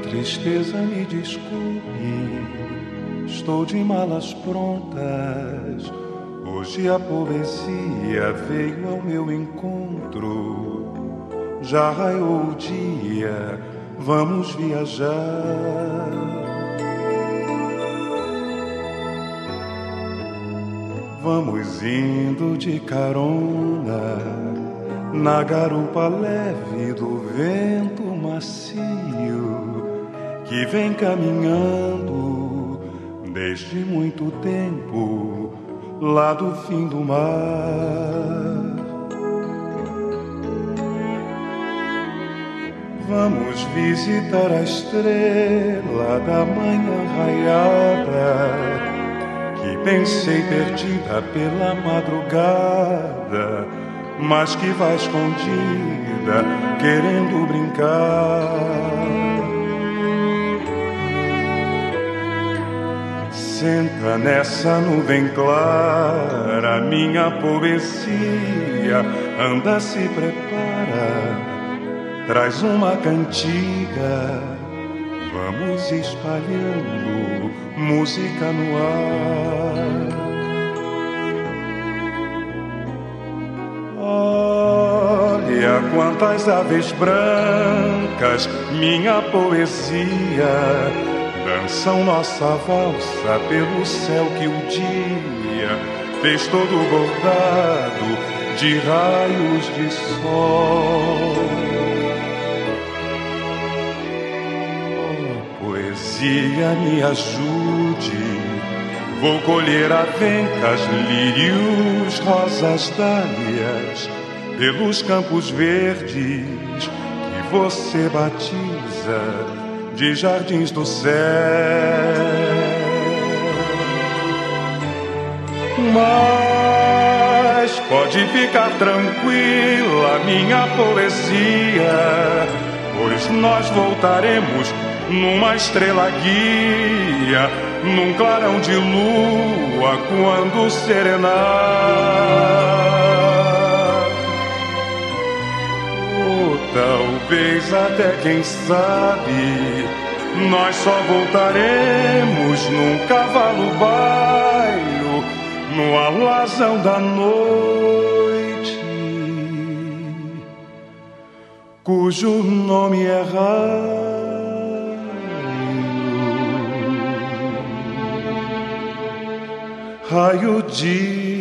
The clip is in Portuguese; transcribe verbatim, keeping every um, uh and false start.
Tristeza, me desculpe, estou de malas prontas. Hoje a poesia veio ao meu encontro. Já raiou o dia, vamos viajar. Vamos indo de carona na garupa leve do vento macio que vem caminhando desde muito tempo lá do fim do mar. Vamos visitar a estrela da manhã raiada que pensei perdida pela madrugada, mas que vai escondida querendo brincar. Senta nessa nuvem clara, minha poesia, anda, se prepara, traz uma cantiga, vamos espalhando música no ar. Olha quantas aves brancas, minha poesia, dançam nossa valsa pelo céu que um dia fez todo bordado de raios de sol. Oh, poesia, me ajude, vou colher avencas, lírios, rosas, dálias, pelos campos verdes que você batiza de jardins do céu. Mas pode ficar tranquila, minha poesia, pois nós voltaremos numa estrela guia, num clarão de lua quando serenar. Talvez até, quem sabe, nós só voltaremos num cavalo baio, no alazão da noite, cujo nome é raio, raio de